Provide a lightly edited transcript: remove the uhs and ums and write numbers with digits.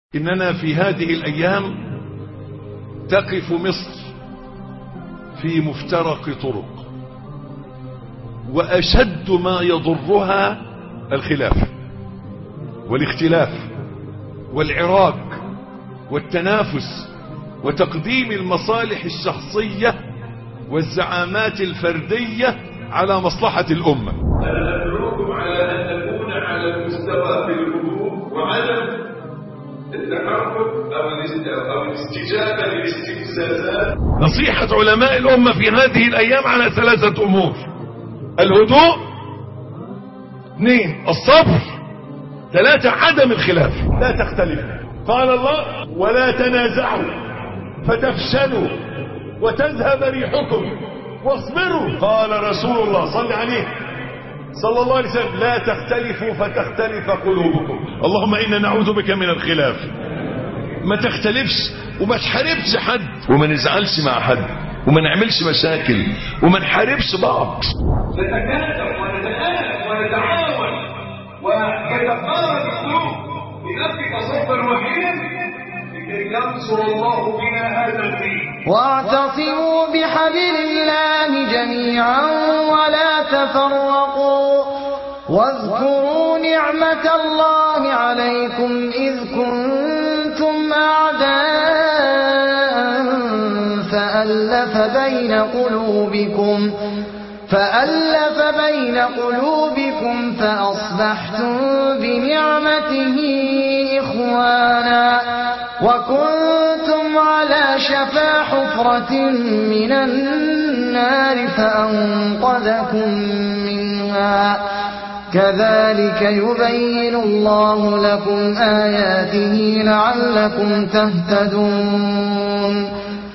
إننا في هذه الأيام تقف مصر في مفترق طرق، وأشد ما يضرها الخلاف والاختلاف والعراك والتنافس وتقديم المصالح الشخصية والزعامات الفردية على مصلحة الأمة. أنا أدعوكم على أن نكون على المستوى في الهدوء وعدم التحرك أو الاستجابة للاستفزازات. نصيحة علماء الأمة في هذه الأيام على 3 أمور: الهدوء، 2 الصبر، 3 عدم الخلاف. لا تختلف، قال الله: ولا تنازعوا فتفشلوا وتذهب ريحكم واصبروا. قال رسول الله صلى عليه صلى الله عليه وسلم: لا تختلفوا فتختلف قلوبكم. اللهم إنا نعوذ بك من الخلاف. ما تختلفش وما تحاربش حد وما نزعلش مع حد وما نعملش مشاكل وما نحاربش بعض. نتكاتف ونتآلف ونتعاون ويتقارب القلوب لنفك صف الوحيد لكي ينصر الله بنا هذا الدين. واعتصموا بحبل الله جميعا ولا تفرقوا واذكروا نعمة الله عليكم إذ كنتم أعداء فألف بين قلوبكم فأصبحتم بنعمته إخوانا وكنتم على شفا حفرة من النار فأنقذكم منها كذلك يبين الله لكم آياته لعلكم تهتدون.